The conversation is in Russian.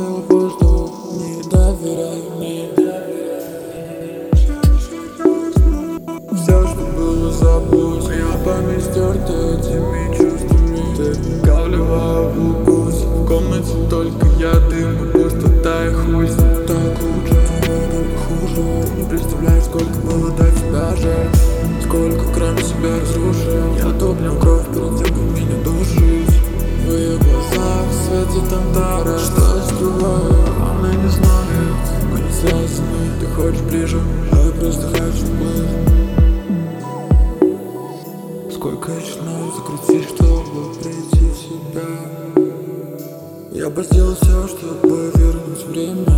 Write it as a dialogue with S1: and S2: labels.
S1: оставил воздух. Не доверяй мне. Все, что было, забудь. Моя память стерта этими чувствами. Ты кавливая укус. В комнате только я, дым и пустота и хуй. Так лучше, хуже. Не представляешь, сколько было до тебя жаль. Сколько кроме себя разрушил. Я топлю кровь перед тем, как меня душить. В ее глазах светит антара. Что я скрываю, она не знает. Мы не связаны, ты хочешь ближе, а я просто хочу быть. Сколько еще надо закрутить, чтобы прийти в себя. Я бы сделал все, чтобы вернуть время.